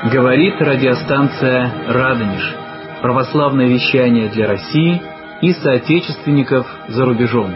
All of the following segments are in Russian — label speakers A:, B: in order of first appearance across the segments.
A: Говорит радиостанция «Радонеж». Православное вещание для России и соотечественников за рубежом.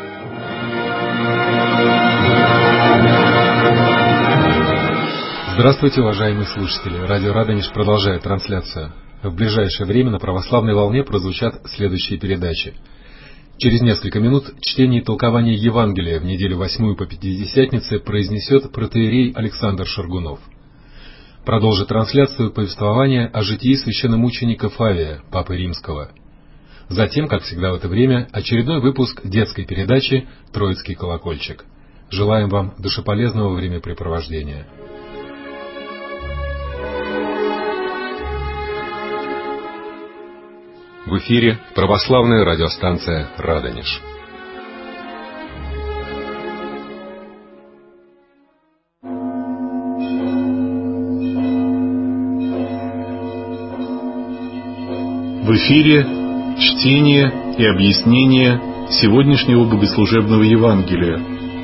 B: Здравствуйте, уважаемые слушатели! Радио «Радонеж» продолжает трансляцию. В ближайшее время на православной волне прозвучат следующие передачи. Через несколько минут чтение и толкование Евангелия в неделю 8 по Пятидесятнице произнесет протоиерей Александр Шаргунов. Продолжит трансляцию повествование о житии священномученика Фавия, Папы Римского. Затем, как всегда в это время, очередной выпуск детской передачи «Троицкий колокольчик». Желаем вам душеполезного времяпрепровождения. В эфире православная радиостанция «Радонеж».
C: В эфире чтение и объяснение сегодняшнего богослужебного Евангелия.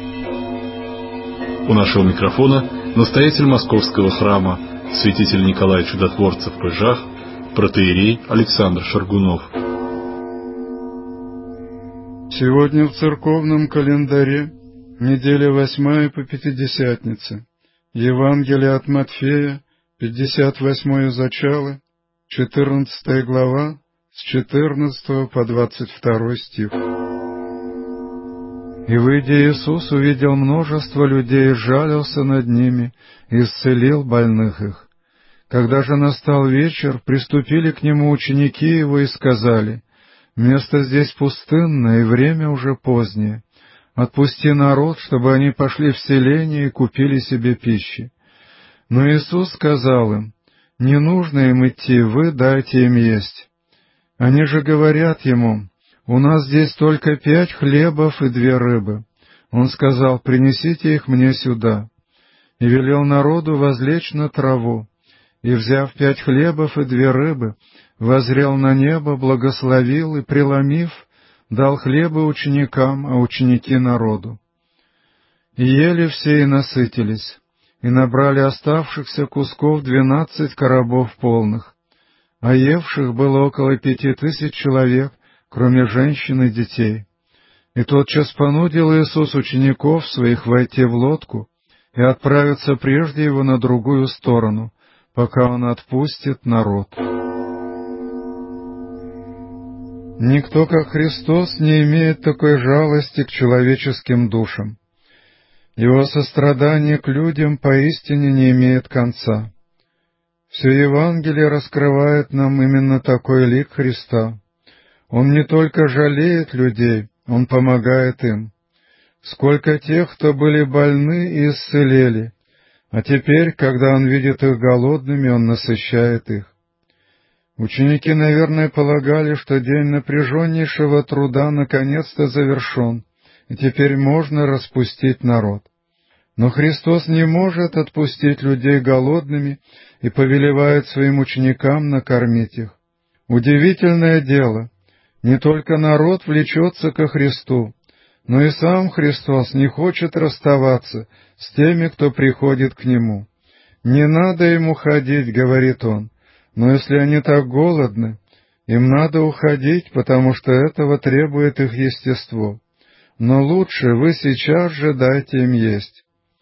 C: У нашего микрофона настоятель Московского храма святитель Николай Чудотворцев Пыжах, протоиерей Александр Шаргунов.
D: Сегодня в церковном календаре неделя 8 по Пятидесятнице. Евангелие от Матфея, 58 зачало, 14 глава, с 14 по 22 стих. «И, выйдя, Иисус увидел множество людей, жалился над ними, и исцелил больных их. Когда же настал вечер, приступили к нему ученики его и сказали: место здесь пустынное, и время уже позднее. Отпусти народ, чтобы они пошли в селение и купили себе пищи. Но Иисус сказал им: не нужно им идти, вы дайте им есть. Они же говорят ему: у нас здесь только 5 хлебов и 2 рыбы. Он сказал: принесите их мне сюда. И велел народу возлечь на траву. И, взяв 5 хлебов и 2 рыбы, воззрел на небо, благословил и, преломив, дал хлебы ученикам, а ученики народу. И ели все и насытились, и набрали оставшихся кусков 12 коробов полных, а евших было около 5000 человек, кроме женщин и детей. И тотчас понудил Иисус учеников своих войти в лодку и отправиться прежде его на другую сторону, пока он отпустит народ. Никто, как Христос, не имеет такой жалости к человеческим душам. Его сострадание к людям поистине не имеет конца. Все Евангелие раскрывает нам именно такой лик Христа. Он не только жалеет людей, Он помогает им. Сколько тех, кто были больны и исцелели, а теперь, когда Он видит их голодными, Он насыщает их. Ученики, наверное, полагали, что день напряженнейшего труда наконец-то завершен, и теперь можно распустить народ. Но Христос не может отпустить людей голодными и повелевает своим ученикам накормить их. Удивительное дело, не только народ влечется ко Христу, но и сам Христос не хочет расставаться с теми, кто приходит к Нему. «Не надо им уходить, — говорит Он, — но если они так голодны, им надо уходить, потому что этого требует их естество. Но лучше вы сейчас же дайте им есть».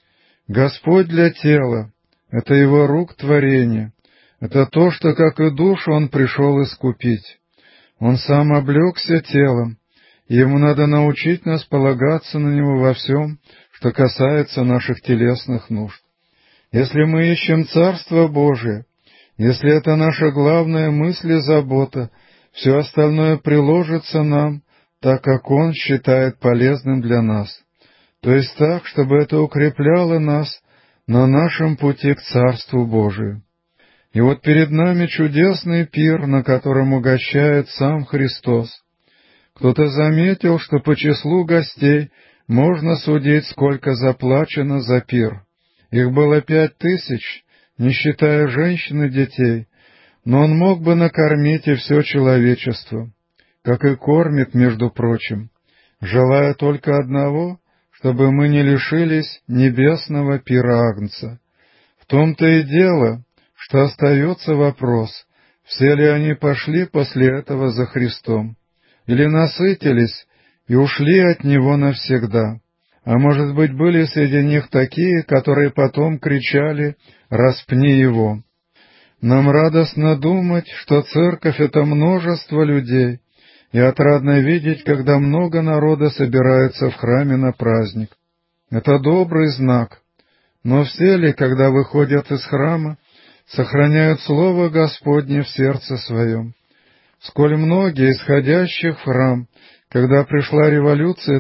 D: Господь для тела — это Его рук творение, это то, что, как и душу, Он пришел искупить. Он Сам облегся телом, и Ему надо научить нас полагаться на Него во всем, что касается наших телесных нужд. Если мы ищем Царство Божие, если это наша главная мысль и забота, все остальное приложится нам, так как Он считает полезным для нас. То есть так, чтобы это укрепляло нас на нашем пути к Царству Божию. И вот перед нами чудесный пир, на котором угощает сам Христос. Кто-то заметил, что по числу гостей можно судить, сколько заплачено за пир. Их было 5000, не считая женщин и детей, но Он мог бы накормить и все человечество, как и кормит, между прочим, желая только одного, чтобы мы не лишились небесного пира Агнца. В том-то и дело, что остается вопрос, все ли они пошли после этого за Христом, или насытились и ушли от Него навсегда. А может быть, были среди них такие, которые потом кричали «Распни Его». Нам радостно думать, что церковь — это множество людей, и отрадно видеть, когда много народа собирается в храме на праздник. Это добрый знак. Но все ли, когда выходят из храма, сохраняют Слово Господне в сердце своем? Сколь многие из ходящих в храм, когда пришла революция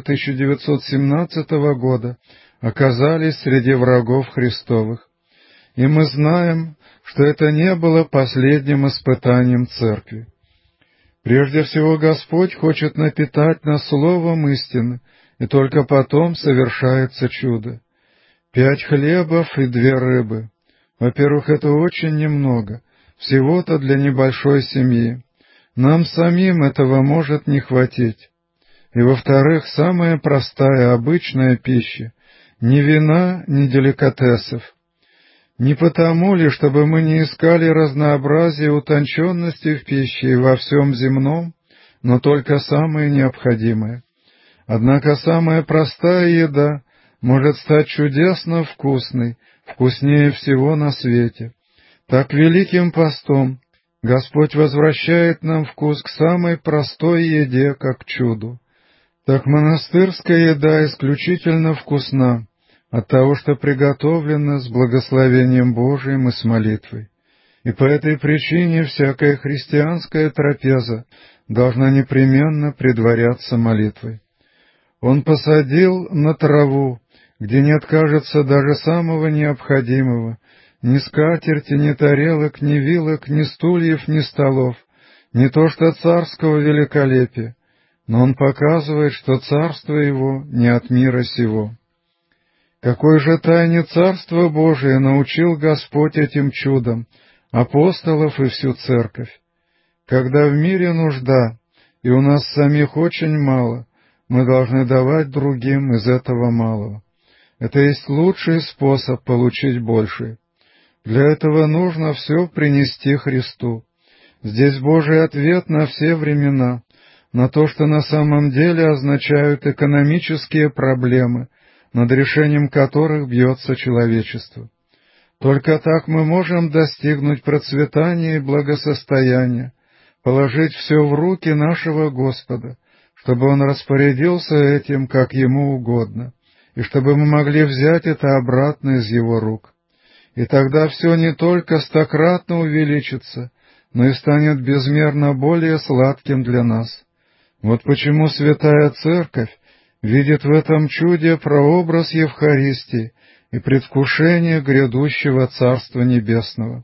D: 1917 года, оказались среди врагов Христовых. И мы знаем, что это не было последним испытанием Церкви. Прежде всего Господь хочет напитать нас словом истины, и только потом совершается чудо. 5 хлебов и 2 рыбы. Во-первых, это очень немного, всего-то для небольшой семьи. Нам самим этого может не хватить. И во-вторых, самая простая, обычная пища, ни вина, ни деликатесов. Не потому ли, чтобы мы не искали разнообразия и утонченности в пище и во всем земном, но только самое необходимое. Однако самая простая еда может стать чудесно вкусной, вкуснее всего на свете. Так Великим постом Господь возвращает нам вкус к самой простой еде, как к чуду. Так монастырская еда исключительно вкусна от того, что приготовлено с благословением Божиим и с молитвой. И по этой причине всякая христианская трапеза должна непременно предваряться молитвой. Он посадил на траву, где не откажется даже самого необходимого, ни скатерти, ни тарелок, ни вилок, ни стульев, ни столов, не то что царского великолепия, но он показывает, что царство его не от мира сего. Какой же тайне Царства Божия научил Господь этим чудом апостолов и всю церковь? Когда в мире нужда, и у нас самих очень мало, мы должны давать другим из этого малого. Это есть лучший способ получить больше. Для этого нужно все принести Христу. Здесь Божий ответ на все времена, на то, что на самом деле означают экономические проблемы, над решением которых бьется человечество. Только так мы можем достигнуть процветания и благосостояния, положить все в руки нашего Господа, чтобы Он распорядился этим, как Ему угодно, и чтобы мы могли взять это обратно из Его рук. И тогда все не только стократно увеличится, но и станет безмерно более сладким для нас. Вот почему Святая Церковь видит в этом чуде прообраз Евхаристии и предвкушение грядущего Царства Небесного.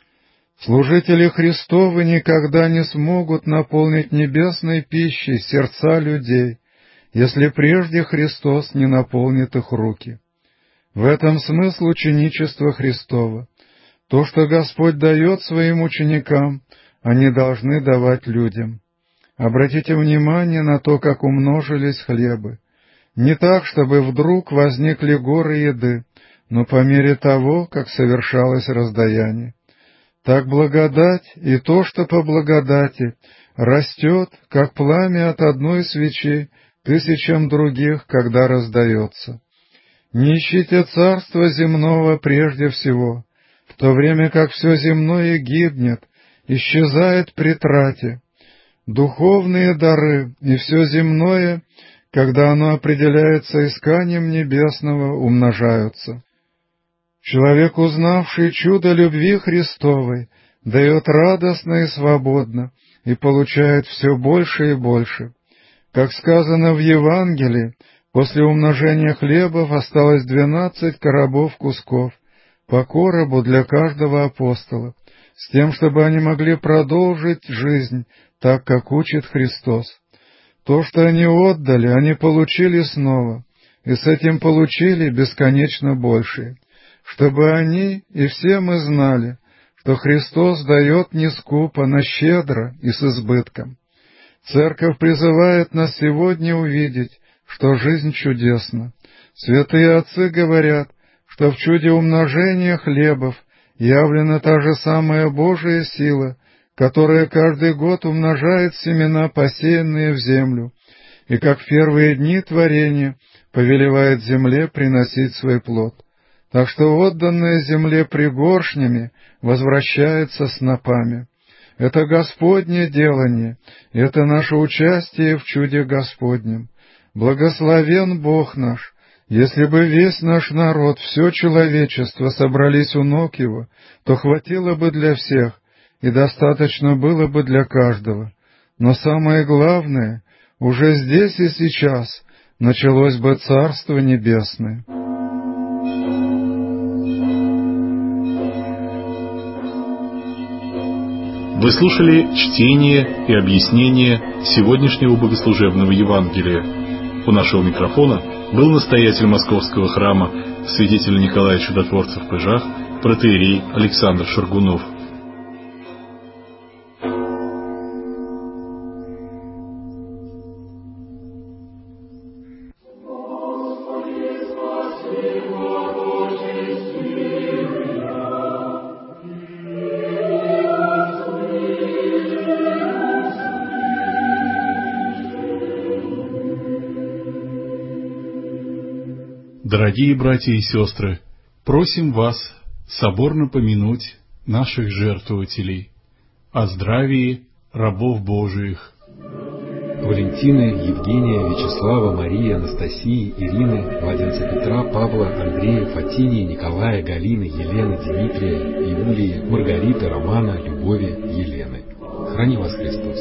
D: Служители Христовы никогда не смогут наполнить небесной пищей сердца людей, если прежде Христос не наполнит их руки. В этом смысл ученичества Христова. То, что Господь дает своим ученикам, они должны давать людям. Обратите внимание на то, как умножились хлебы. Не так, чтобы вдруг возникли горы еды, но по мере того, как совершалось раздаяние. Так благодать и то, что по благодати, растет, как пламя от одной свечи, тысячам других, когда раздается. Не ищите царства земного прежде всего, в то время как все земное гибнет, исчезает при трате. Духовные дары и все земное, когда оно определяется исканием небесного, умножаются. Человек, узнавший чудо любви Христовой, дает радостно и свободно и получает все больше и больше. Как сказано в Евангелии, после умножения хлебов осталось 12 коробов кусков, по коробу для каждого апостола, с тем, чтобы они могли продолжить жизнь так, как учит Христос. То, что они отдали, они получили снова, и с этим получили бесконечно большее, чтобы они и все мы знали, что Христос дает не скупо, но щедро и с избытком. Церковь призывает нас сегодня увидеть, что жизнь чудесна. Святые отцы говорят, что в чуде умножения хлебов явлена та же самая Божия сила, которая каждый год умножает семена, посеянные в землю, и как в первые дни творения повелевает земле приносить свой плод. Так что отданное земле пригоршнями возвращается снопами. Это Господнее делание, это наше участие в чуде Господнем. Благословен Бог наш! Если бы весь наш народ, все человечество собрались у ног Его, то хватило бы для всех, и достаточно было бы для каждого. Но самое главное, уже здесь и сейчас началось бы Царство Небесное.
C: Вы слушали чтение и объяснение сегодняшнего богослужебного Евангелия. У нашего микрофона был настоятель Московского храма святитель Николай Чудотворцев в Пыжах, протоиерей Александр Шаргунов. Дорогие братья и сестры, просим вас соборно помянуть наших жертвователей, о здравии рабов Божиих.
B: Валентины, Евгения, Вячеслава, Марии, Анастасии, Ирины, младенца Петра, Павла, Андрея, Фатинии, Николая, Галины, Елены, Дмитрия, Иулии, Маргариты, Романа, Любови, Елены. Храни вас Христос.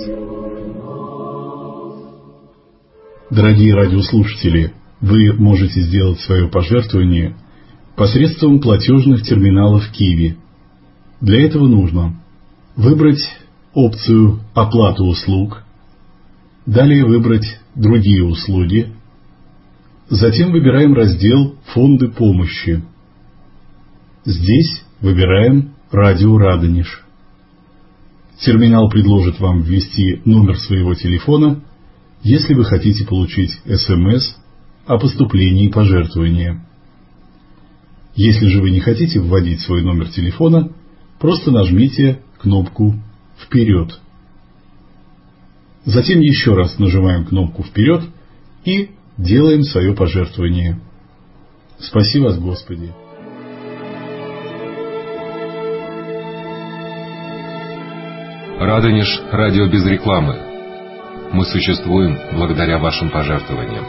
C: Дорогие радиослушатели, вы можете сделать свое пожертвование посредством платежных терминалов Киви. Для этого нужно выбрать опцию «Оплата услуг», далее выбрать «Другие услуги», затем выбираем раздел «Фонды помощи». Здесь выбираем «Радио Радонеж». Терминал предложит вам ввести номер своего телефона, если вы хотите получить СМС о поступлении пожертвования. Если же вы не хотите вводить свой номер телефона, просто нажмите кнопку «Вперед». Затем еще раз нажимаем кнопку «Вперед» и делаем свое пожертвование. Спаси вас, Господи!
B: Радонеж – радио без рекламы. Мы существуем благодаря вашим пожертвованиям.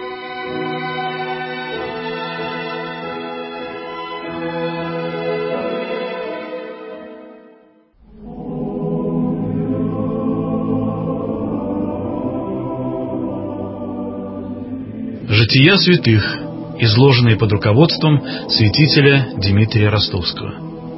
E: Жития святых, изложенные под руководством святителя Дмитрия Ростовского.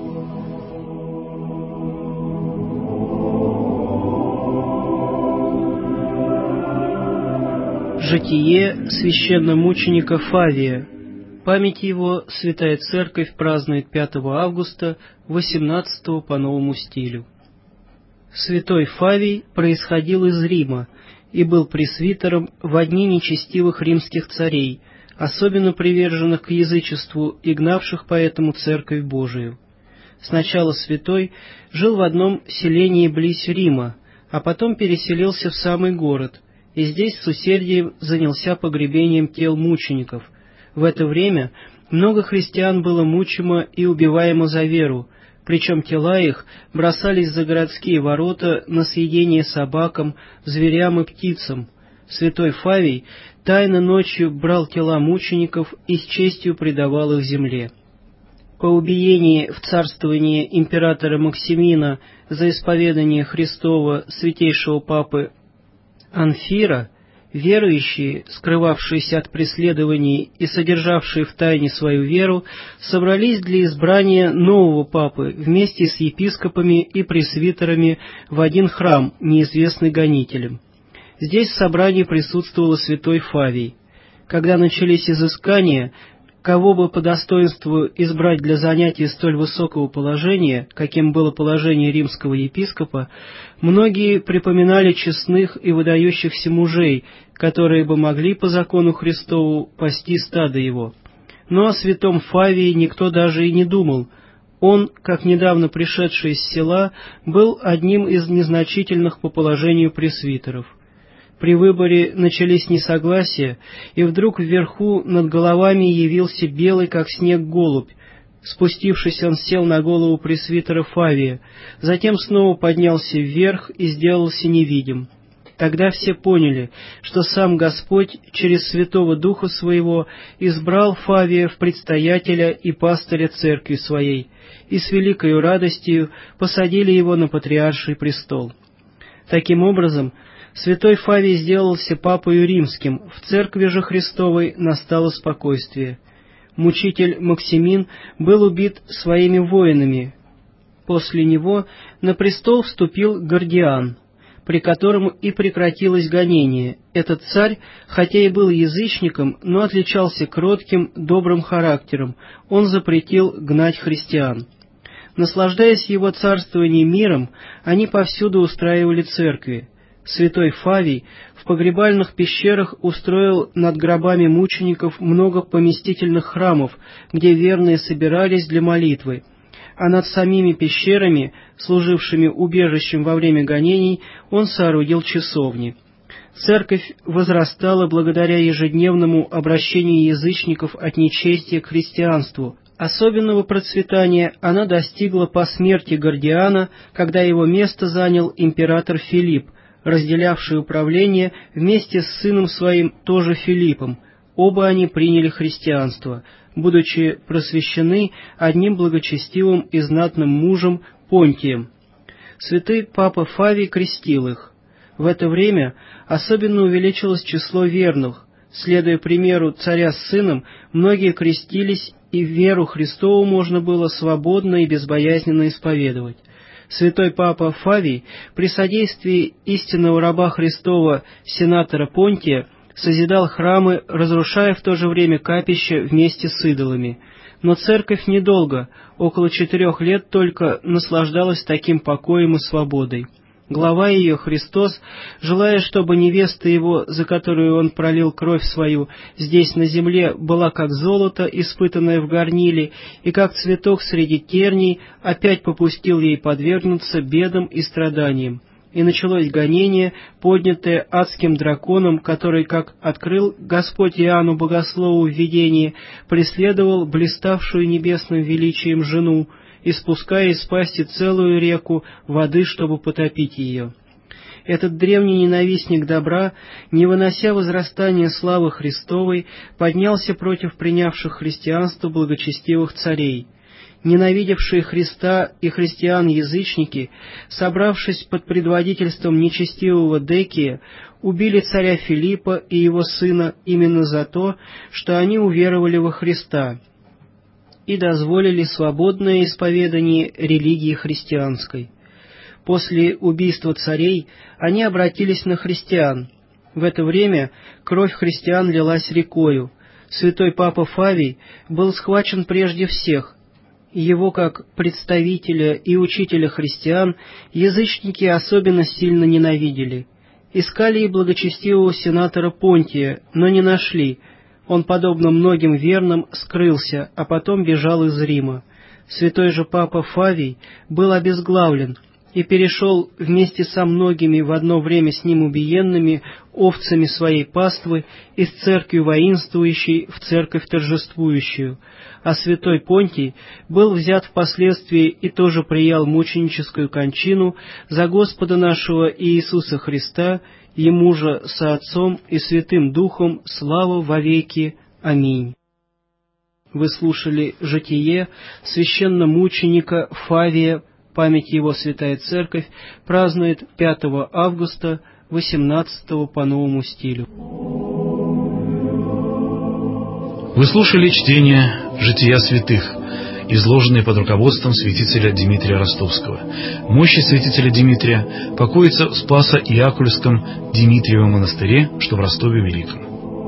F: Житие священномученика Фавия. Память его Святая Церковь празднует 5 августа 18 по новому стилю. Святой Фавий происходил из Рима и был пресвитером в дни нечестивых римских царей, особенно приверженных к язычеству и гнавших поэтому Церковь Божию. Сначала святой жил в одном селении близ Рима, а потом переселился в самый город, и здесь с усердием занялся погребением тел мучеников. В это время много христиан было мучимо и убиваемо за веру, причем тела их бросались за городские ворота на съедение собакам, зверям и птицам. Святой Фавий тайно ночью брал тела мучеников и с честью предавал их земле. По убиении в царствовании императора Максимина за исповедание Христова святейшего папы Анфира, верующие, скрывавшиеся от преследований и содержавшие в тайне свою веру, собрались для избрания нового папы вместе с епископами и пресвитерами в один храм, неизвестный гонителям. Здесь в собрании присутствовал святой Фавий. Когда начались изыскания, кого бы по достоинству избрать для занятия столь высокого положения, каким было положение римского епископа, многие припоминали честных и выдающихся мужей, которые бы могли по закону Христову пасти стадо его. Но о святом Фавии никто даже и не думал. Он, как недавно пришедший из села, был одним из незначительных по положению пресвитеров. При выборе начались несогласия, и вдруг вверху над головами явился белый, как снег, голубь. Спустившись, он сел на голову пресвитера Фавия, затем снова поднялся вверх и сделался невидим. Тогда все поняли, что сам Господь через Святого Духа Своего избрал Фавия в предстоятеля и пастыря церкви своей, и с великою радостью посадили его на патриарший престол. Таким образом, святой Фавий сделался папою римским, в церкви же Христовой настало спокойствие. Мучитель Максимин был убит своими воинами. После него на престол вступил Гордиан, при котором и прекратилось гонение. Этот царь, хотя и был язычником, но отличался кротким, добрым характером. Он запретил гнать христиан. Наслаждаясь его царствованием миром, они повсюду устраивали церкви. Святой Фавий в погребальных пещерах устроил над гробами мучеников много поместительных храмов, где верные собирались для молитвы, а над самими пещерами, служившими убежищем во время гонений, он соорудил часовни. Церковь возрастала благодаря ежедневному обращению язычников от нечестия к христианству. Особенного процветания она достигла по смерти Гордиана, когда его место занял император Филипп, разделявший управление вместе с сыном своим, тоже Филиппом. Оба они приняли христианство, будучи просвещены одним благочестивым и знатным мужем Понтием. Святый папа Фавий крестил их. В это время особенно увеличилось число верных. Следуя примеру царя с сыном, многие крестились, и веру Христову можно было свободно и безбоязненно исповедовать. Святой папа Фавий при содействии истинного раба Христова сенатора Понтия созидал храмы, разрушая в то же время капища вместе с идолами. Но церковь недолго, около 4 лет только, наслаждалась таким покоем и свободой. Глава ее, Христос, желая, чтобы невеста его, за которую он пролил кровь свою, здесь на земле была как золото, испытанное в горниле, и как цветок среди терней, опять попустил ей подвергнуться бедам и страданиям. И началось гонение, поднятое адским драконом, который, как открыл Господь Иоанну Богослову в видении, преследовал блиставшую небесным величием жену, испуская из пасти целую реку воды, чтобы потопить ее. Этот древний ненавистник добра, не вынося возрастания славы Христовой, поднялся против принявших христианство благочестивых царей. Ненавидевшие Христа и христиан-язычники, собравшись под предводительством нечестивого Декия, убили царя Филиппа и его сына именно за то, что они уверовали во Христа и дозволили свободное исповедание религии христианской. После убийства царей они обратились на христиан. В это время кровь христиан лилась рекою. Святой папа Фавий был схвачен прежде всех. Его, как представителя и учителя христиан, язычники особенно сильно ненавидели. Искали и благочестивого сенатора Понтия, но не нашли. Он, подобно многим верным, скрылся, а потом бежал из Рима. Святой же папа Фавий был обезглавлен и перешел вместе со многими в одно время с ним убиенными овцами своей паствы из церкви воинствующей в церковь торжествующую, а святой Понтий был взят впоследствии и тоже приял мученическую кончину за Господа нашего Иисуса Христа, Ему же со Отцом и Святым Духом слава вовеки. Аминь. Вы слушали житие священномученика Фавия. Память его Святая Церковь празднует 5 августа 18 по новому стилю.
E: Вы слушали чтение «Жития святых», изложенные под руководством святителя Дмитрия Ростовского. Мощи святителя Дмитрия покоятся в Спасо-Иакульском Дмитриевом монастыре, что в Ростове Великом.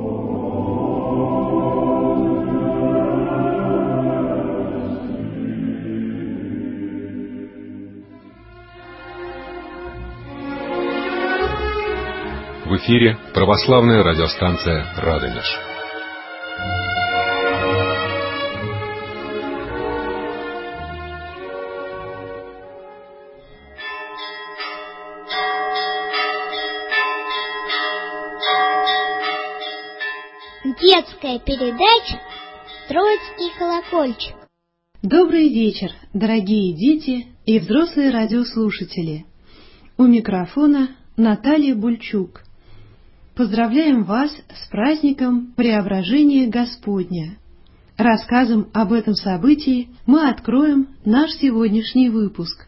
B: В эфире православная радиостанция «Радонеж».
G: Детская передача «Троицкий колокольчик».
H: Добрый вечер, дорогие дети и взрослые радиослушатели. У микрофона Наталья Бульчук. Поздравляем вас с праздником Преображения Господня. Рассказом об этом событии мы откроем наш сегодняшний выпуск.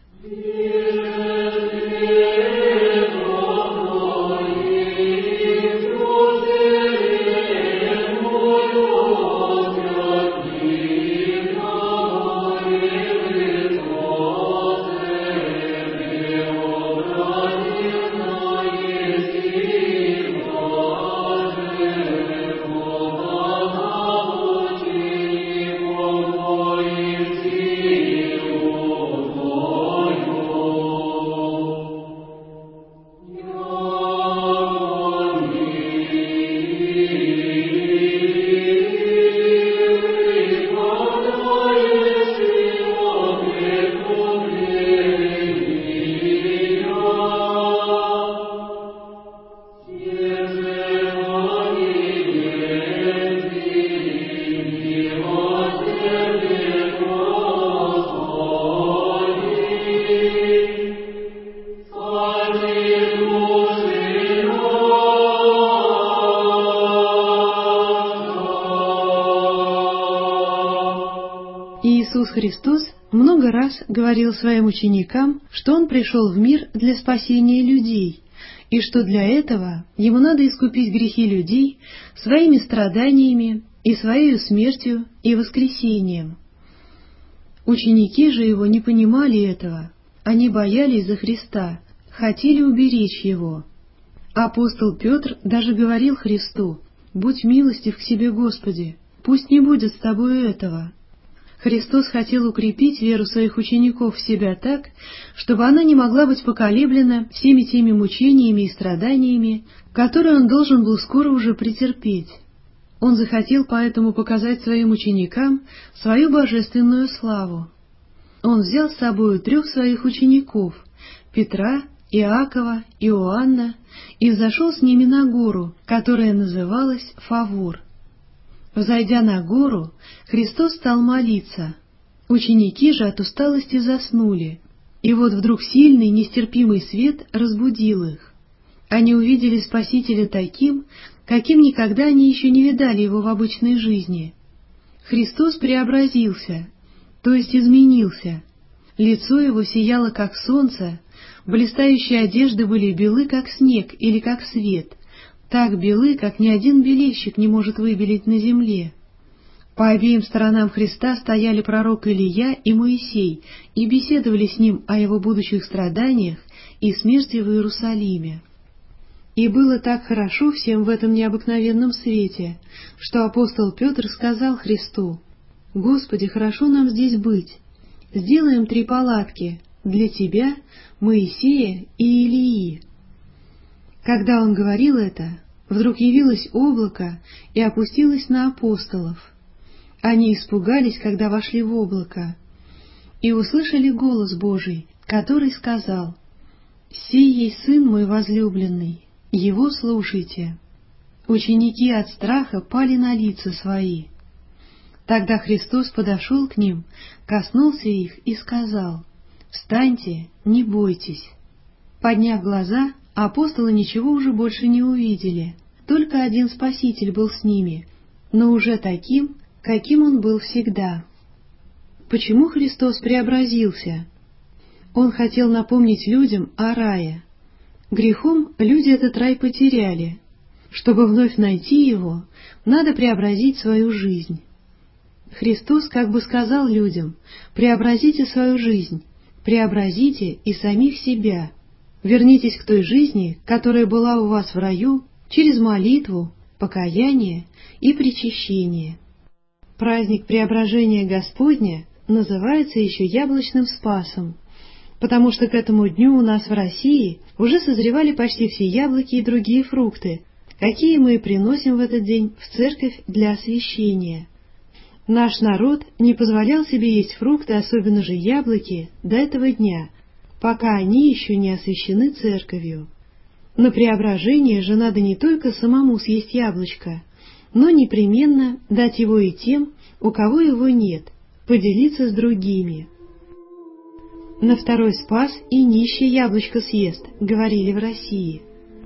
H: Иисус Христос много раз говорил своим ученикам, что Он пришел в мир для спасения людей, и что для этого Ему надо искупить грехи людей своими страданиями и своей смертью и воскресением. Ученики же Его не понимали этого, они боялись за Христа, хотели уберечь Его. Апостол Петр даже говорил Христу: «Будь милостив к себе, Господи, пусть не будет с Тобою этого». Христос хотел укрепить веру своих учеников в себя так, чтобы она не могла быть поколеблена всеми теми мучениями и страданиями, которые Он должен был скоро уже претерпеть. Он захотел поэтому показать своим ученикам свою божественную славу. Он взял с собой 3 своих учеников — Петра, Иакова, Иоанна, и взошел с ними на гору, которая называлась Фавор. Взойдя на гору, Христос стал молиться. Ученики же от усталости заснули, и вот вдруг сильный, нестерпимый свет разбудил их. Они увидели Спасителя таким, каким никогда они еще не видали Его в обычной жизни. Христос преобразился, то есть изменился. Лицо Его сияло, как солнце, блистающие одежды были белы, как снег или как свет, так белы, как ни один белильщик не может выбелить на земле. По обеим сторонам Христа стояли пророк Илия и Моисей и беседовали с Ним о Его будущих страданиях и смерти в Иерусалиме. И было так хорошо всем в этом необыкновенном свете, что апостол Петр сказал Христу: «Господи, хорошо нам здесь быть. Сделаем 3 палатки для Тебя, Моисея и Илии». Когда он говорил это, вдруг явилось облако и опустилось на апостолов. Они испугались, когда вошли в облако, и услышали голос Божий, который сказал: «Сей есть Сын мой возлюбленный, Его слушайте». Ученики от страха пали на лица свои. Тогда Христос подошел к ним, коснулся их и сказал: «Встаньте, не бойтесь». Подняв глаза, апостолы ничего уже больше не увидели, только один Спаситель был с ними, но уже таким, каким Он был всегда. Почему Христос преобразился? Он хотел напомнить людям о рае. Грехом люди этот рай потеряли. Чтобы вновь найти его, надо преобразить свою жизнь. Христос как бы сказал людям: преобразите свою жизнь, преобразите и самих себя. Вернитесь к той жизни, которая была у вас в раю, через молитву, покаяние и причащение. Праздник Преображения Господня называется еще Яблочным Спасом, потому что к этому дню у нас в России уже созревали почти все яблоки и другие фрукты, какие мы приносим в этот день в церковь для освящения. Наш народ не позволял себе есть фрукты, особенно же яблоки, до этого дня, пока они еще не освящены церковью. На преображение же надо не только самому съесть яблочко, но непременно дать его и тем, у кого его нет, поделиться с другими. На второй спас и нищий яблочко съест, говорили в России.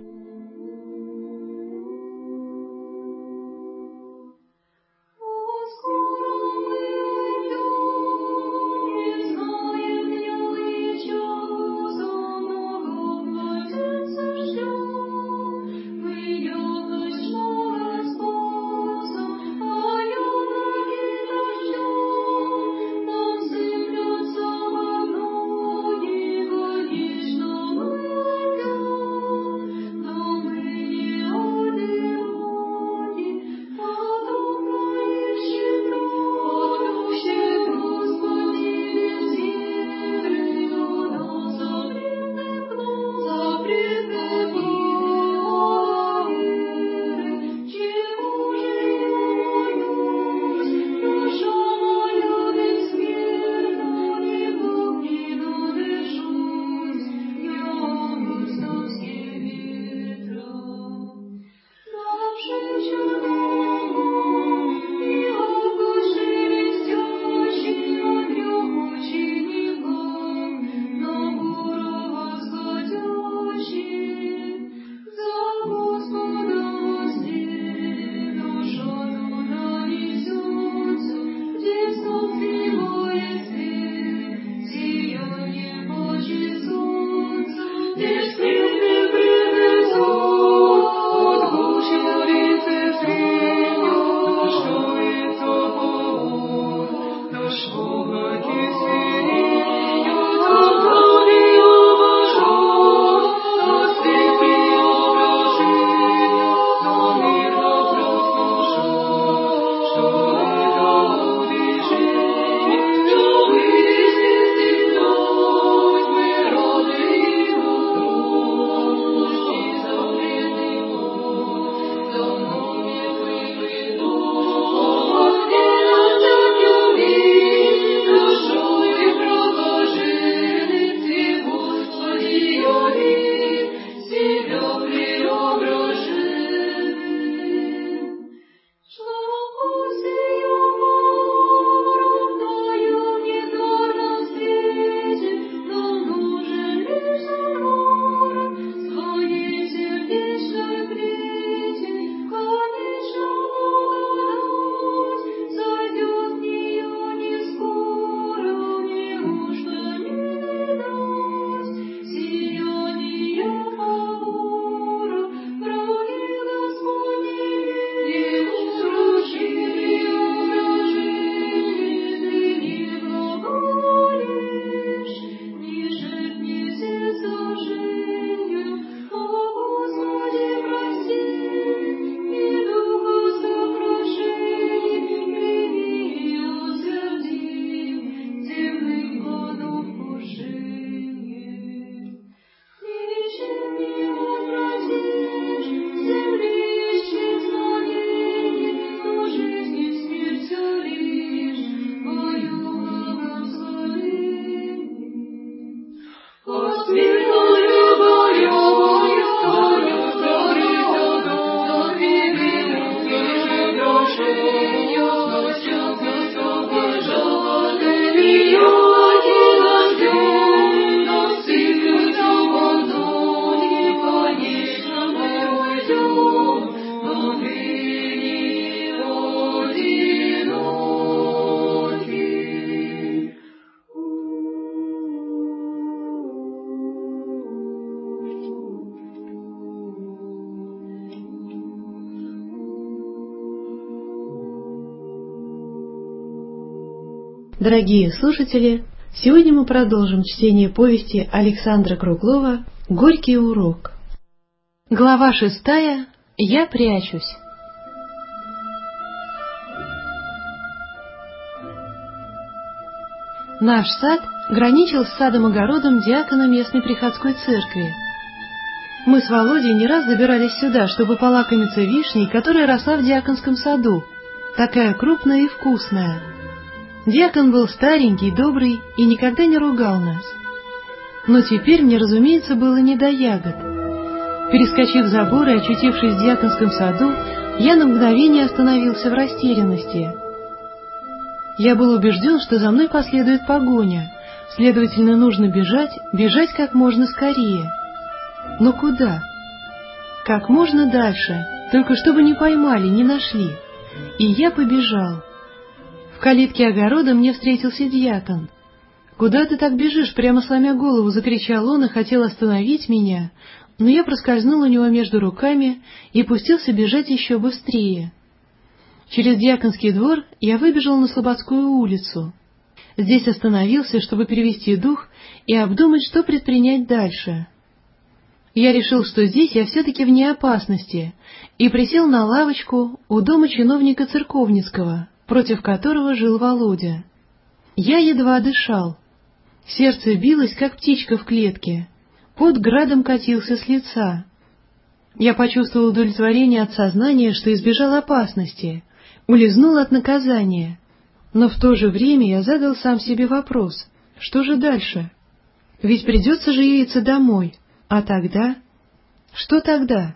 H: Дорогие слушатели, сегодня мы продолжим чтение повести Александра Круглова «Горький урок». Глава 6. «Я прячусь». Наш сад граничил с садом-огородом диакона местной приходской церкви. Мы с Володей не раз забирались сюда, чтобы полакомиться вишней, которая росла в диаконском саду, такая крупная и вкусная. Диакон был старенький, добрый и никогда не ругал нас. Но теперь мне, разумеется, было не до ягод. Перескочив забор и очутившись в диаконском саду, Я на мгновение остановился в растерянности. Я был убежден, что за мной последует погоня, следовательно, нужно бежать как можно скорее. Но куда? Как можно дальше, только чтобы не поймали, не нашли. И я побежал. В калитке огорода мне встретился дьякон. «Куда ты так бежишь?» — прямо сломя голову, закричал он и хотел остановить меня, но я проскользнул у него между руками и пустился бежать еще быстрее. Через дьяконский двор я выбежал на Слободскую улицу. Здесь остановился, чтобы перевести дух и обдумать, что предпринять дальше. Я решил, что здесь я все-таки вне опасности, и присел на лавочку у дома чиновника Церковницкого, против которого жил Володя. Я едва дышал. Сердце билось, как птичка в клетке. Пот градом катился с лица. Я почувствовал удовлетворение от сознания, что избежал опасности, улизнул от наказания. Но в то же время я задал сам себе вопрос: что же дальше? Ведь придется же явиться домой. А тогда? Что тогда?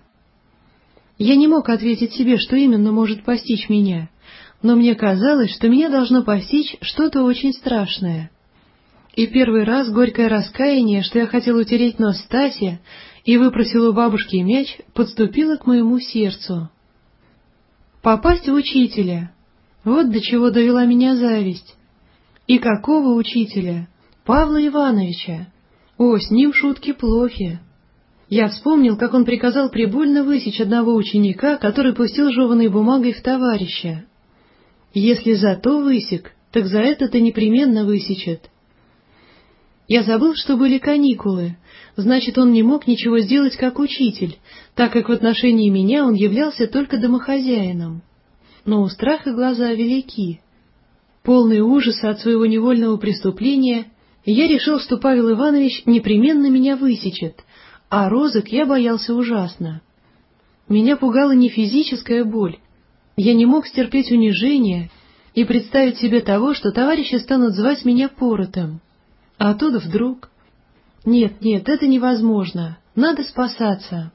H: Я не мог ответить себе, что именно может постичь меня, но мне казалось, что меня должно постичь что-то очень страшное. И первый раз горькое раскаяние, что я хотел утереть нос Стасе и выпросил у бабушки мяч, подступило к моему сердцу. Попасть в учителя — вот до чего довела меня зависть. И какого учителя? Павла Ивановича. О, с ним шутки плохи. Я вспомнил, как он приказал прибольно высечь одного ученика, который пустил жеваной бумагой в товарища. Если за то высек, так за это-то непременно высечет. Я забыл, что были каникулы, значит, он не мог ничего сделать как учитель, так как в отношении меня он являлся только домохозяином. Но у страха глаза велики. Полный ужаса от своего невольного преступления, я решил, что Павел Иванович непременно меня высечет, а розыск я боялся ужасно. Меня пугала не физическая боль. Я не мог стерпеть унижения и представить себе того, что товарищи станут звать меня поротым. А оттуда вдруг... Нет, это невозможно. Надо спасаться.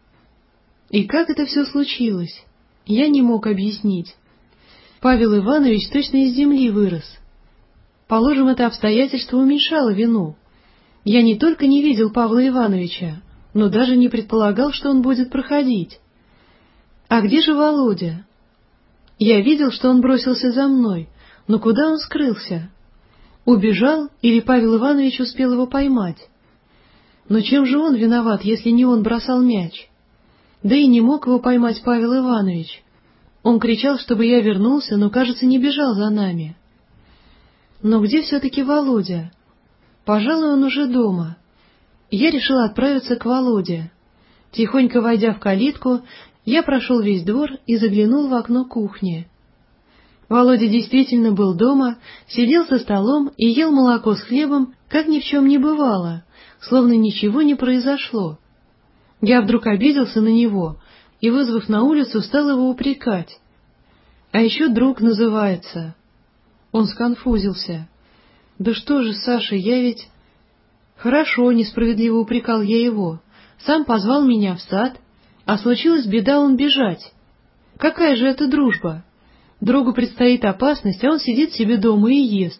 H: И как это все случилось? Я не мог объяснить. Павел Иванович точно из земли вырос. Положим, это обстоятельство уменьшало вину. Я не только не видел Павла Ивановича, но даже не предполагал, что он будет проходить. А где же Володя? Я видел, что он бросился за мной, но куда он скрылся? Убежал, или Павел Иванович успел его поймать? Но чем же он виноват, если не он бросал мяч? Да и не мог его поймать Павел Иванович. Он кричал, чтобы я вернулся, но, кажется, не бежал за нами. Но где все-таки Володя? Пожалуй, он уже дома. Я решил отправиться к Володе. Тихонько войдя в калитку, я прошел весь двор и заглянул в окно кухни. Володя действительно был дома, сидел за столом и ел молоко с хлебом, как ни в чем не бывало, словно ничего не произошло. Я вдруг обиделся на него и, вызвав на улицу, стал его упрекать. А еще друг называется. Он сконфузился. Да что же, Саша, я ведь... Хорошо, несправедливо упрекал я его. Сам позвал меня в сад, а случилась беда, он бежать. Какая же это дружба? Другу предстоит опасность, а он сидит себе дома и ест.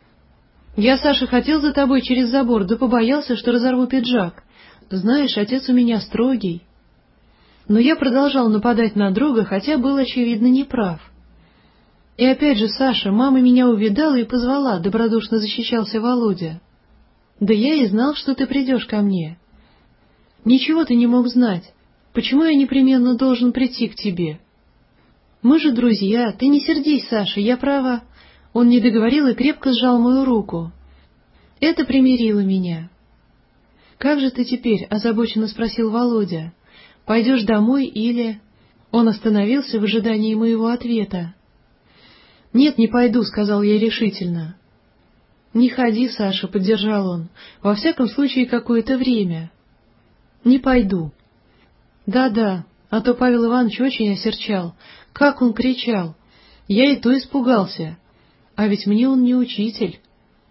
H: Я, Саша, хотел за тобой через забор, да побоялся, что разорву пиджак. Знаешь, отец у меня строгий. Но я продолжал нападать на друга, хотя был, очевидно, неправ. И опять же, Саша, мама меня увидала и позвала, добродушно защищался Володя. Да я и знал, что ты придешь ко мне. Ничего ты не мог знать. Почему я непременно должен прийти к тебе? Мы же друзья, ты не сердись, Саша, я права. Он не договорил и крепко сжал мою руку. Это примирило меня. Как же ты теперь? Озабоченно спросил Володя. Пойдешь домой или... Он остановился в ожидании моего ответа. Нет, не пойду, сказал я решительно. Не ходи, Саша, поддержал он. Во всяком случае, какое-то время. Не пойду. Да, а то Павел Иванович очень осерчал. Как он кричал! Я и то испугался. А ведь мне он не учитель.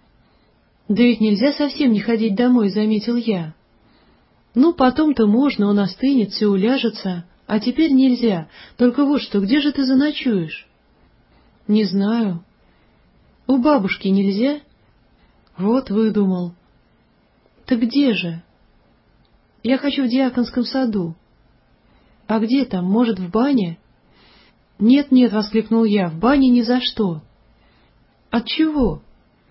H: Да ведь нельзя совсем не ходить домой, заметил я. Ну, потом-то можно, он остынет, все уляжется, А теперь нельзя. Только вот что, где же ты заночуешь? Не знаю. У бабушки нельзя? Вот выдумал. Ты где же? Я хочу в Диаконском саду. А где там, может, в бане? Нет, воскликнул я, в бане ни за что. От чего?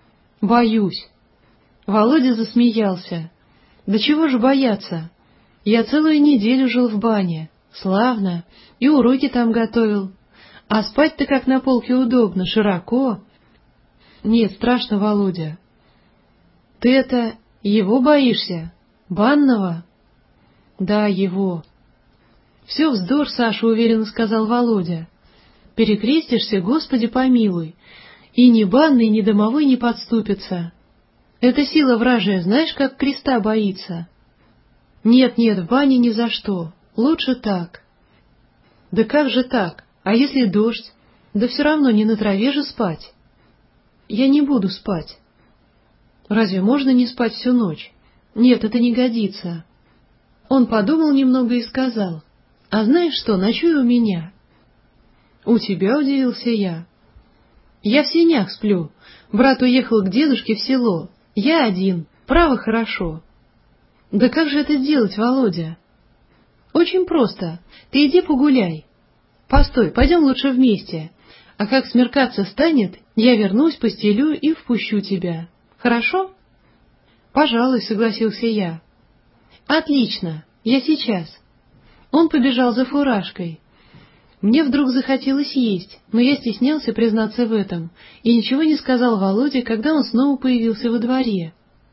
H: Боюсь. Володя засмеялся. Да чего же бояться? Я целую неделю жил в бане. Славно. И уроки там готовил. А спать-то как на полке удобно, широко. Нет, страшно, Володя. Ты это его боишься? Банного? Да, его. Все вздор, Саша, уверенно сказал Володя. Перекрестишься, Господи помилуй. И ни банный, ни домовой не подступится. Это сила вражья, знаешь, как креста боится. Нет, в бане ни за что. Лучше так. Да как же так? А если дождь? Да все равно не на траве же спать. Я не буду спать. Разве можно не спать всю ночь? Нет, это не годится. Он подумал немного и сказал: а знаешь что, ночуй у меня. У тебя, удивился я. Я в сенях сплю. Брат уехал к дедушке в село. Я один. Право, хорошо. Да как же это сделать, Володя? Очень просто. Ты иди погуляй. Постой, пойдем лучше вместе. А как смеркаться станет, я вернусь, постелю и впущу тебя. Хорошо? Пожалуй, согласился я. Отлично, я сейчас. Он побежал за фуражкой. Мне вдруг захотелось есть, но я стеснялся признаться в этом и ничего не сказал Володе, когда он снова появился во дворе.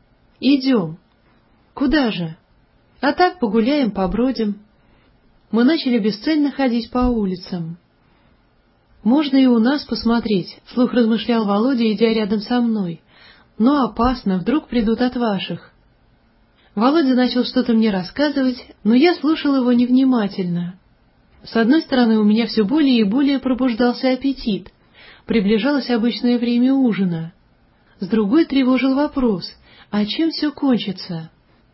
H: Идем. Куда же? А так погуляем, побродим. Мы начали бесцельно ходить по улицам. Можно и у нас посмотреть, вслух размышлял Володя, идя рядом со мной. Но опасно, вдруг придут от ваших. Володя начал что-то мне рассказывать, но я слушал его невнимательно. С одной стороны, у меня все более и более пробуждался аппетит, приближалось обычное время ужина. С другой тревожил вопрос: а чем все кончится?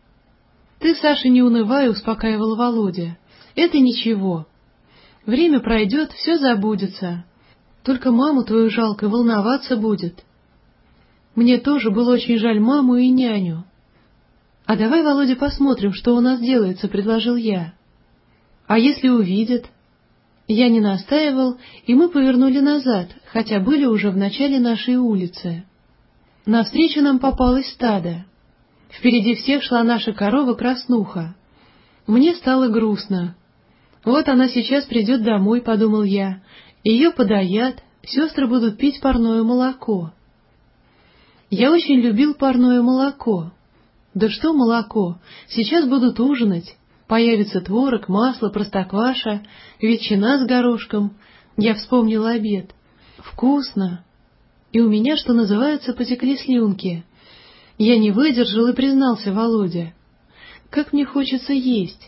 H: Ты, Саша, не унывай, успокаивал Володя. Это ничего. Время пройдет, все забудется. Только маму твою жалко, волноваться будет. Мне тоже было очень жаль маму и няню. А давай, Володя, посмотрим, что у нас делается, предложил я. А если увидят? Я не настаивал, и мы повернули назад, хотя были уже в начале нашей улицы. Навстречу нам попалось стадо. Впереди всех шла наша корова-краснуха. Мне стало грустно. Вот она сейчас придет домой, подумал я, ее подоят, сестры будут пить парное молоко. Я очень любил парное молоко. Да что молоко, сейчас будут ужинать. Появится творог, масло, простокваша, ветчина с горошком. Я вспомнил обед. Вкусно. И у меня, что называется, потекли слюнки. Я не выдержал и признался Володе: как мне хочется есть.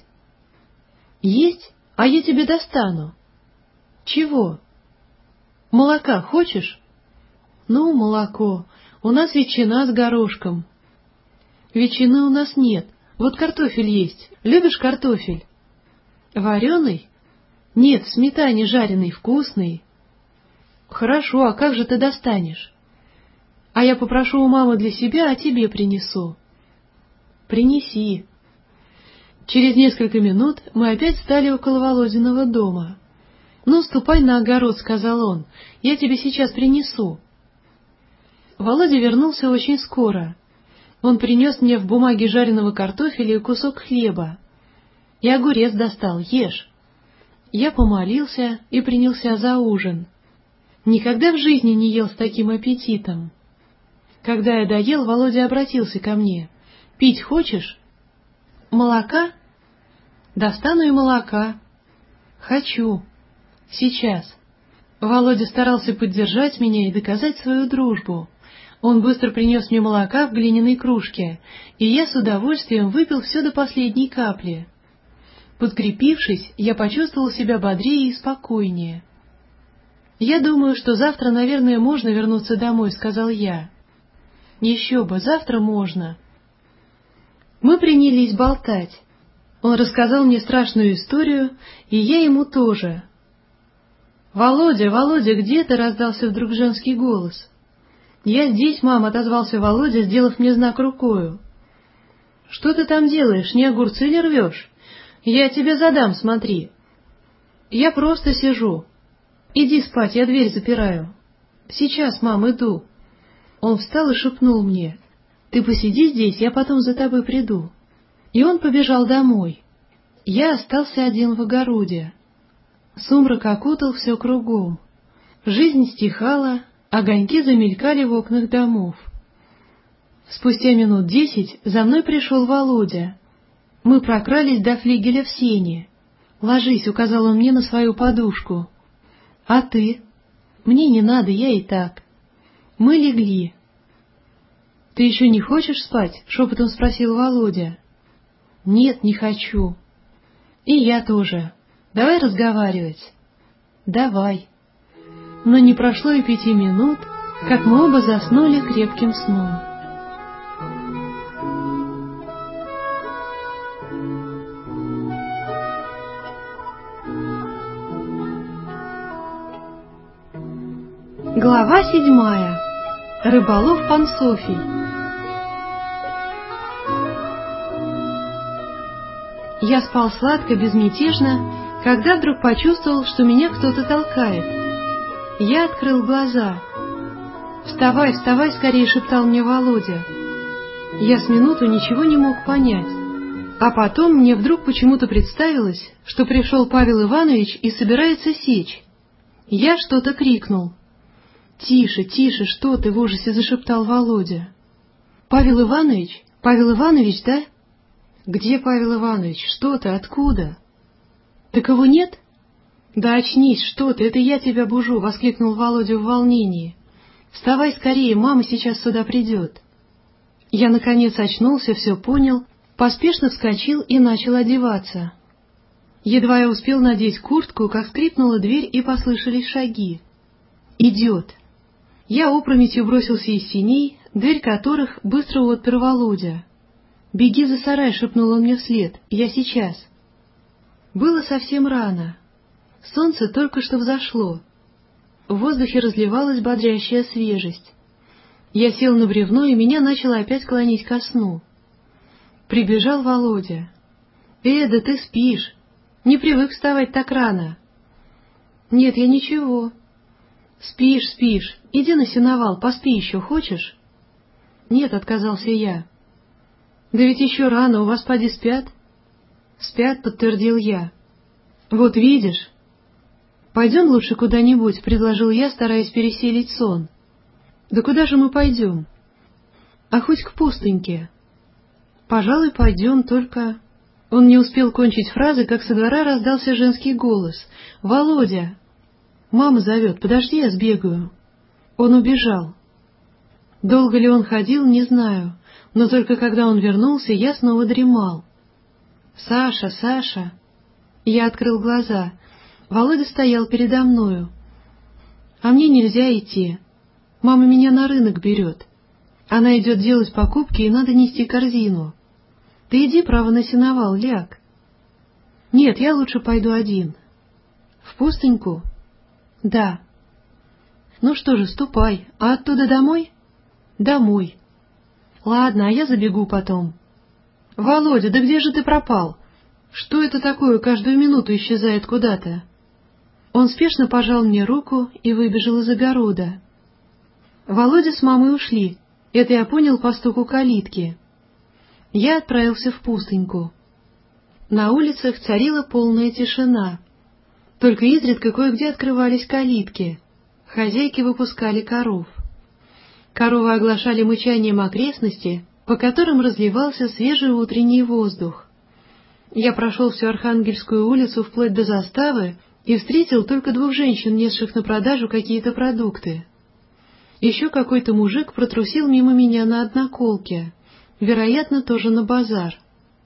H: Есть? А я тебе достану. Чего? Молока хочешь? Ну, молоко. У нас ветчина с горошком. Ветчины у нас нет. Вот картофель есть. Любишь картофель? Вареный? Нет, в сметане жареный, вкусный. Хорошо, а как же ты достанешь? А я попрошу у мамы для себя, а тебе принесу. Принеси. Через несколько минут мы опять стали около Володиного дома. Ну, ступай на огород, сказал он, я тебе сейчас принесу. Володя вернулся очень скоро. Он принес мне в бумаге жареного картофеля и кусок хлеба. И огурец достал, ешь. Я помолился и принялся за ужин. Никогда в жизни не ел с таким аппетитом. Когда я доел, Володя обратился ко мне. Пить хочешь? Молока? Достану и молока. Хочу. Сейчас. Володя старался поддержать меня и доказать свою дружбу. Он быстро принес мне молока в глиняной кружке, и я с удовольствием выпил все до последней капли. Подкрепившись, я почувствовал себя бодрее и спокойнее. «Я думаю, что завтра, наверное, можно вернуться домой», — сказал я. «Еще бы, завтра можно». Мы принялись болтать. Он рассказал мне страшную историю, и я ему тоже. «Володя, Володя, где ты?» — раздался вдруг женский голос. «Я здесь, мам», — отозвался Володя, сделав мне знак рукою. «Что ты там делаешь, не огурцы ли рвешь? Я тебе задам, смотри». «Я просто сижу. Иди спать, я дверь запираю». «Сейчас, мам, иду». Он встал и шепнул мне: «Ты посиди здесь, я потом за тобой приду». И он побежал домой. Я остался один в огороде. Сумрак окутал все кругом. Жизнь стихала, огоньки замелькали в окнах домов. Спустя минут 10 за мной пришел Володя. Мы прокрались до флигеля в сене. «Ложись», — указал он мне на свою подушку. «А ты?» «Мне не надо, я и так». Мы легли. «Ты еще не хочешь спать?» — шепотом спросил Володя. «Нет, не хочу». «И я тоже. Давай разговаривать». «Давай». Но не прошло и 5 минут, как мы оба заснули крепким сном. Глава 7. Рыболов Пансофий. Я спал сладко, безмятежно, когда вдруг почувствовал, что меня кто-то толкает. Я открыл глаза. «Вставай, вставай скорее», — шептал мне Володя. Я с минуту ничего не мог понять. А потом мне вдруг почему-то представилось, что пришел Павел Иванович и собирается сечь. Я что-то крикнул. «Тише, тише, что ты?» — в ужасе зашептал Володя. «Павел Иванович? Павел Иванович, да?» «Где Павел Иванович? Что ты? Откуда?» «Так его нет?» «Да очнись, что ты, это я тебя бужу!» — воскликнул Володя в волнении. «Вставай скорее, мама сейчас сюда придет». Я, наконец, очнулся, все понял, поспешно вскочил и начал одеваться. Едва я успел надеть куртку, как скрипнула дверь и послышались шаги. «Идет!» Я опрометью бросился из сеней, дверь которых быстро отпер Володя. «Беги за сарай», — шепнул он мне вслед, — «я сейчас». Было совсем рано. Солнце только что взошло. В воздухе разливалась бодрящая свежесть. Я сел на бревно, и меня начало опять клонить ко сну. Прибежал Володя. Да ты спишь. Не привык вставать так рано». «Нет, я ничего». «Спишь, спишь. Иди на сеновал, поспи еще, хочешь?» «Нет», — отказался я. «Да ведь еще рано, у вас поди спят?» «Спят», — подтвердил я. «Вот видишь». «Пойдем лучше куда-нибудь», — предложил я, стараясь переселить сон. «Да куда же мы пойдем?» «А хоть к пустыньке». «Пожалуй, пойдем, только...» Он не успел кончить фразы, как со двора раздался женский голос. «Володя!» «Мама зовет, подожди, я сбегаю». Он убежал. Долго ли он ходил, не знаю, но только когда он вернулся, я снова дремал. «Саша, Саша!» Я открыл глаза. Володя стоял передо мною. «А мне нельзя идти. Мама меня на рынок берет. Она идет делать покупки, и надо нести корзину. Ты иди, право, на сеновал, ляг». «Нет, я лучше пойду один». «В пустыньку?» «Да». «Ну что же, ступай. А оттуда домой?» «Домой». «Ладно, а я забегу потом». «Володя, да где же ты пропал? Что это такое, каждую минуту исчезает куда-то?» Он спешно пожал мне руку и выбежал из огорода. Володя с мамой ушли, это я понял по стуку калитки. Я отправился в пустыньку. На улицах царила полная тишина. Только изредка кое-где открывались калитки. Хозяйки выпускали коров. Коровы оглашали мычанием окрестности, по которым разливался свежий утренний воздух. Я прошел всю Архангельскую улицу вплоть до заставы и встретил только 2 женщин, несших на продажу какие-то продукты. Еще какой-то мужик протрусил мимо меня на одноколке, вероятно, тоже на базар.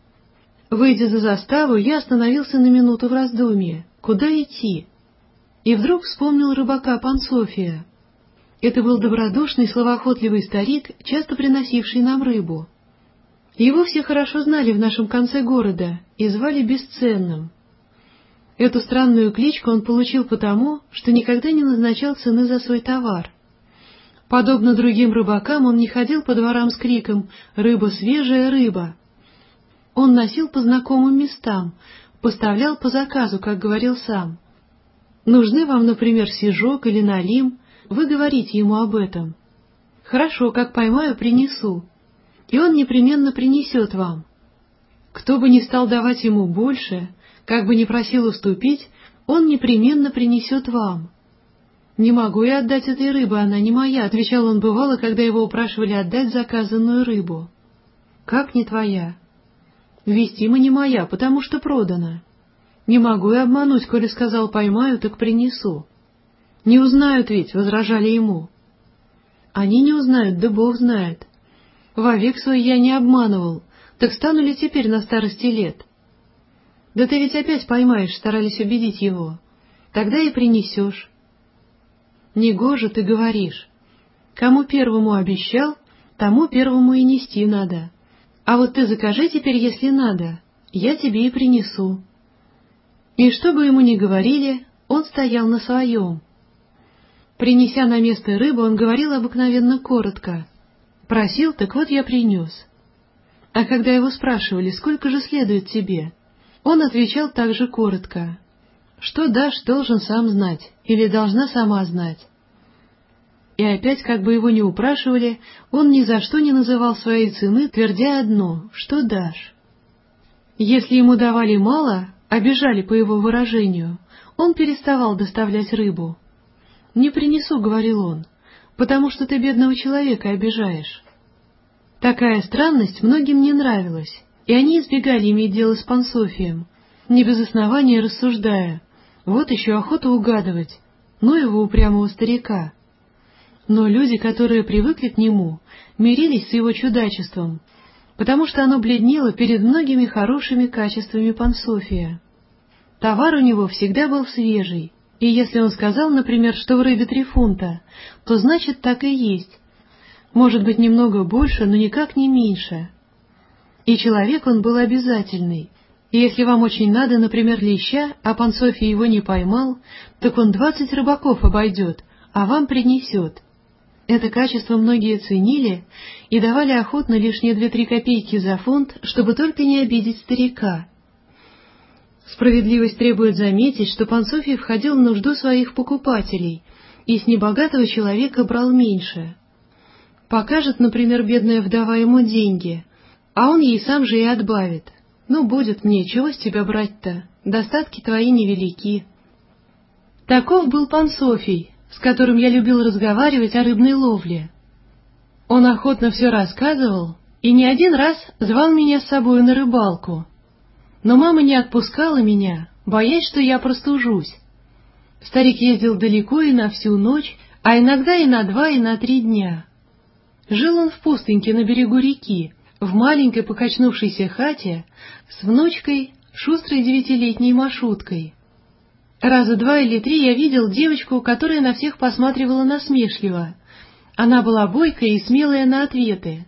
H: Выйдя за заставу, я остановился на минуту в раздумье, куда идти, и вдруг вспомнил рыбака Пансофия. Это был добродушный, словоохотливый старик, часто приносивший нам рыбу. Его все хорошо знали в нашем конце города и звали Бесценным. Эту странную кличку он получил потому, что никогда не назначал цены за свой товар. Подобно другим рыбакам, он не ходил по дворам с криком «Рыба свежая, рыба!». Он носил по знакомым местам, поставлял по заказу, как говорил сам. Нужны вам, например, сижок или налим, вы говорите ему об этом. Хорошо, как поймаю, принесу. И он непременно принесет вам. Кто бы ни стал давать ему больше, как бы ни просил уступить, он непременно принесет вам. «Не могу я отдать этой рыбы, она не моя», — отвечал он бывало, когда его упрашивали отдать заказанную рыбу. «Как не твоя?» «Вестима не моя, потому что продана». «Не могу я обмануть, коли сказал поймаю, так принесу». «Не узнают ведь», — возражали ему. «Они не узнают, да Бог знает. Вовек свой я не обманывал, так стану ли теперь на старости лет?» «Да ты ведь опять поймаешь», — старались убедить его. «Тогда и принесешь». «Негоже ты говоришь. Кому первому обещал, тому первому и нести надо. А вот ты закажи теперь, если надо, я тебе и принесу». И что бы ему ни говорили, он стоял на своем. Принеся на место рыбу, он говорил обыкновенно коротко. Просил, так вот я принес. А когда его спрашивали, сколько же следует тебе, он отвечал также коротко. Что дашь, должен сам знать, или должна сама знать. И опять, как бы его ни упрашивали, он ни за что не называл своей цены, твердя одно, что дашь. Если ему давали мало, обижали по его выражению, он переставал доставлять рыбу. «Не принесу», — говорил он, — «потому что ты бедного человека обижаешь». Такая странность многим не нравилась, и они избегали иметь дело с Пансофием, не без основания рассуждая. Вот еще охота угадывать, ну его упрямого старика. Но люди, которые привыкли к нему, мирились с его чудачеством, потому что оно бледнело перед многими хорошими качествами Пансофия. Товар у него всегда был свежий, и если он сказал, например, что в рыбе 3 фунта, то значит так и есть. Может быть, немного больше, но никак не меньше. И человек он был обязательный. И если вам очень надо, например, леща, а Пансофий его не поймал, так он 20 рыбаков обойдет, а вам принесет. Это качество многие ценили и давали охотно лишние 2-3 копейки за фунт, чтобы только не обидеть старика. Справедливость требует заметить, что Пансофий входил в нужду своих покупателей и с небогатого человека брал меньше. Покажет, например, бедная вдова ему деньги, а он ей сам же и отбавит. «Ну, будет мне, чего с тебя брать-то? Достатки твои невелики». Таков был Пансофий, с которым я любил разговаривать о рыбной ловле. Он охотно все рассказывал и не один раз звал меня с собою на рыбалку. Но мама не отпускала меня, боясь, что я простужусь. Старик ездил далеко и на всю ночь, а иногда и на 2, и на 3 дня. Жил он в пустыньке на берегу реки, в маленькой покачнувшейся хате с внучкой, шустрой 9-летней Машуткой. Раза 2 или 3 я видел девочку, которая на всех посматривала насмешливо. Она была бойкая и смелая на ответы.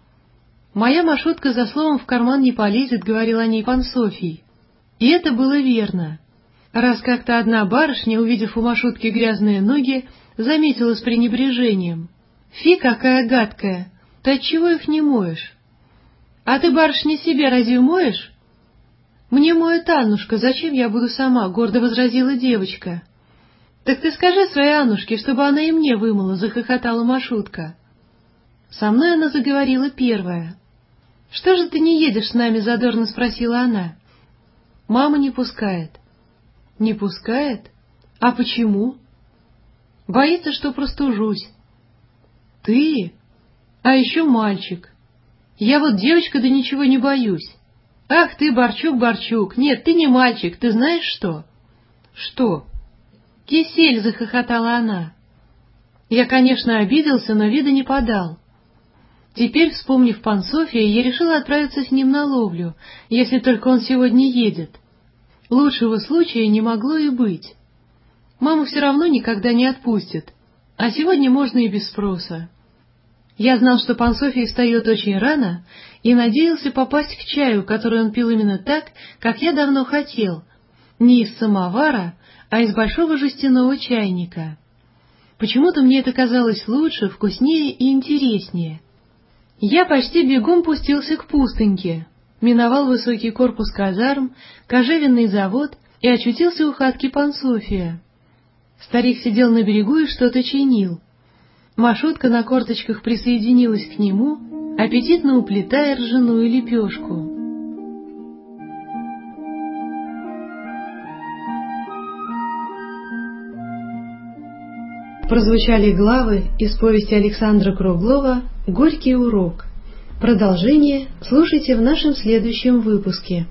H: «Моя Машутка за словом в карман не полезет», — говорил о ней Пансофий. И это было верно. Раз как-то одна барышня, увидев у Машутки грязные ноги, заметила с пренебрежением: «Фи, какая гадкая! Ты отчего их не моешь?» «А ты, барышня, себе разве моешь?» «Мне моет Аннушка, зачем я буду сама?» — гордо возразила девочка. «Так ты скажи своей Аннушке, чтобы она и мне вымыла», — захохотала Машутка. Со мной она заговорила первая. «Что же ты не едешь с нами?» — задорно спросила она. «Мама не пускает». «Не пускает? А почему?» «Боится, что простужусь». «Ты? А еще мальчик. Я вот девочка, да ничего не боюсь». «Ах ты, Борчук, Борчук! Нет, ты не мальчик, ты знаешь что?» «Что?» «Кисель!» — захохотала она. Я, конечно, обиделся, но вида не подал. Теперь, вспомнив Пансофия, я решила отправиться с ним на ловлю, если только он сегодня едет. Лучшего случая не могло и быть. Маму все равно никогда не отпустят, а сегодня можно и без спроса. Я знал, что Пансофий встает очень рано, и надеялся попасть к чаю, который он пил именно так, как я давно хотел, не из самовара, а из большого жестяного чайника. Почему-то мне это казалось лучше, вкуснее и интереснее. Я почти бегом пустился к пустыньке, миновал высокий корпус казарм, кожевенный завод и очутился у хатки Пансофия. Старик сидел на берегу и что-то чинил. Машутка на корточках присоединилась к нему, аппетитно уплетая ржаную лепешку. Прозвучали главы из повести Александра Круглова «Горький урок». Продолжение слушайте в нашем следующем выпуске.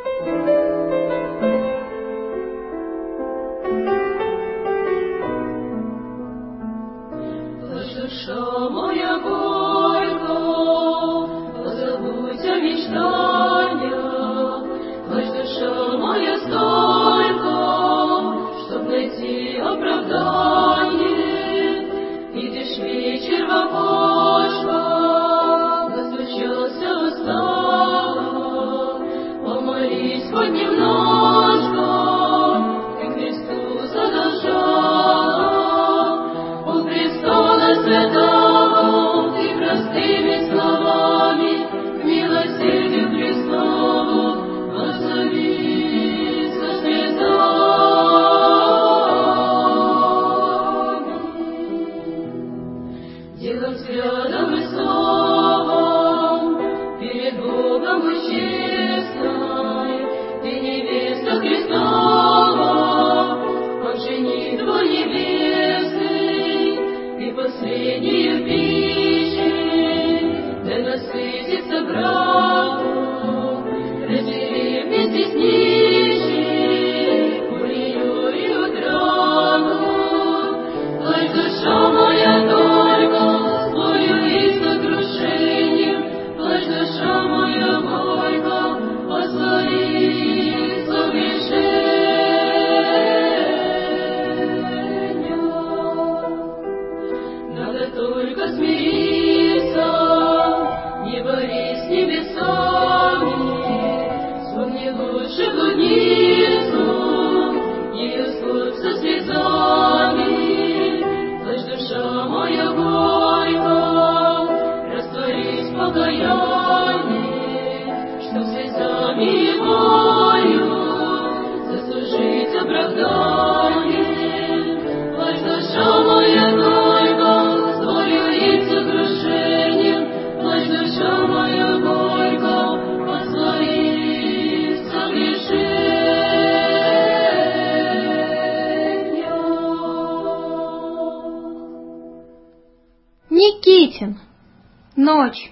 I: Никитин. Ночь.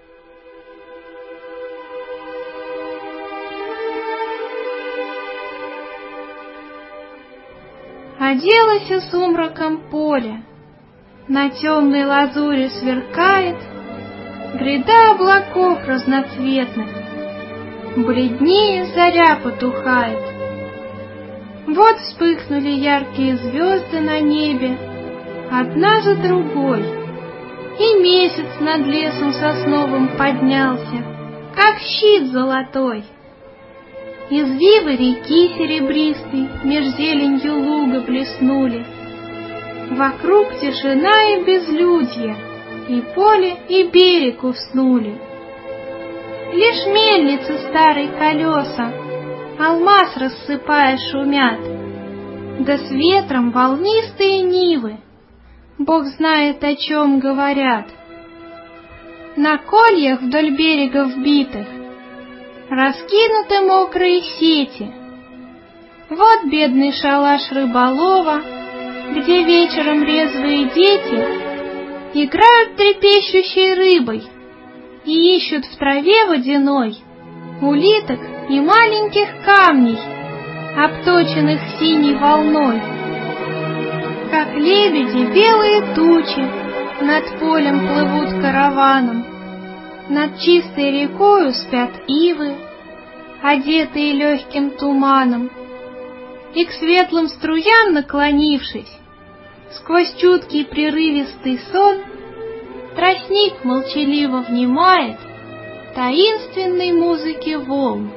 I: Оделось сумраком поле, на темной лазуре сверкает гряда облаков разноцветных, бледнее заря потухает. Вот вспыхнули яркие звезды на небе, одна за другой, и месяц над лесом сосновым поднялся, как щит золотой. Извивы реки серебристой меж зеленью луга блеснули. Вокруг тишина и безлюдье, и поле, и берег уснули. Лишь мельницы старой колеса, алмаз рассыпая, шумят, да с ветром волнистые нивы, Бог знает, о чем говорят. На кольях вдоль берега вбитых раскинуты мокрые сети. Вот бедный шалаш рыболова, где вечером резвые дети играют трепещущей рыбой и ищут в траве водяной улиток и маленьких камней, обточенных синей волной. Как лебеди белые тучи над полем плывут караваном, над чистой рекою спят ивы, одетые легким туманом, и к светлым струям наклонившись, сквозь чуткий прерывистый сон, тростник молчаливо внимает таинственной музыке волн.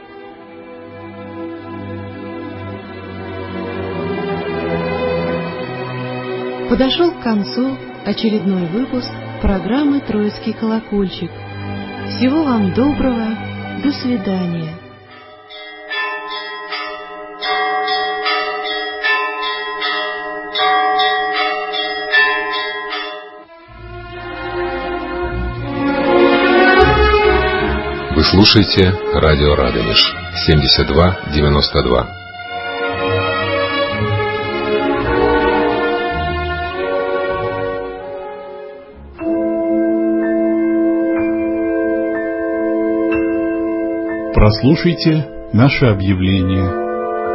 H: Подошел к концу очередной выпуск программы «Троицкий колокольчик». Всего вам доброго, до свидания.
B: Вы слушаете радио Радонеж 72-92.
C: Прослушайте наше объявление.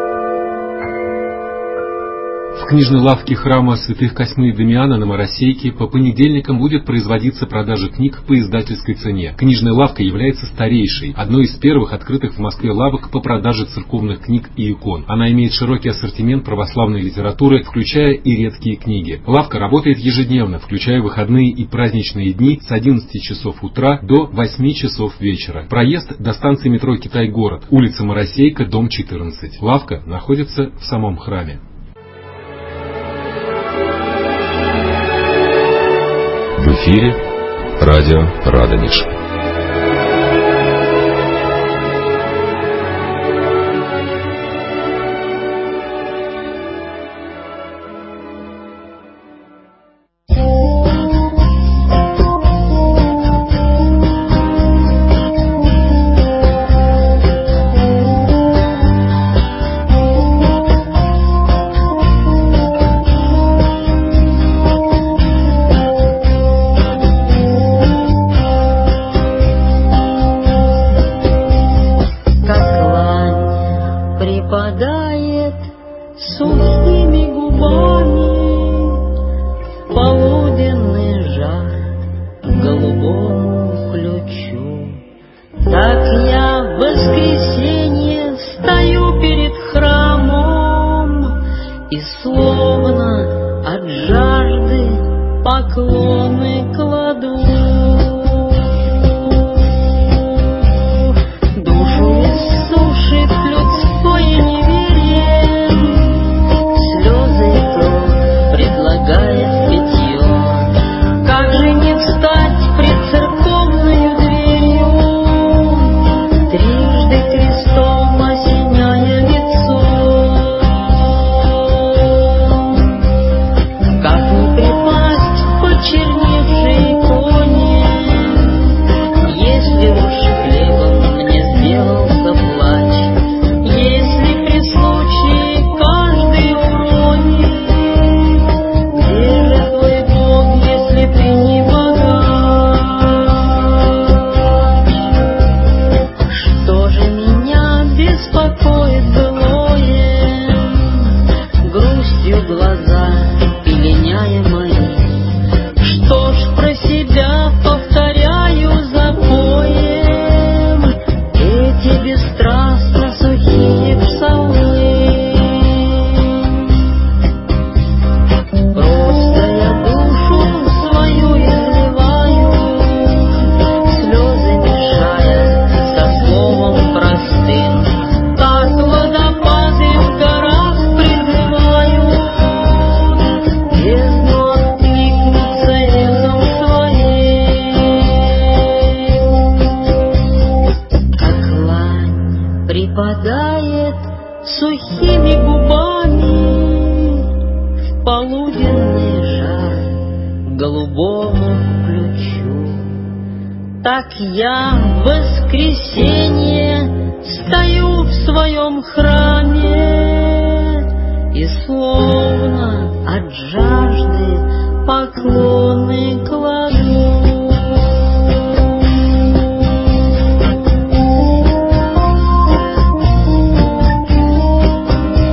B: В книжной лавке храма святых Косьмы и Дамиана на Моросейке по понедельникам будет производиться продажа книг по издательской цене. Книжная лавка является старейшей, одной из первых открытых в Москве лавок по продаже церковных книг и икон. Она имеет широкий ассортимент православной литературы, включая и редкие книги. Лавка работает ежедневно, включая выходные и праздничные дни с 11 часов утра до 8 часов вечера. Проезд до станции метро Китай-город, улица Моросейка, дом 14. Лавка находится в самом храме. В эфире радио Радонеж.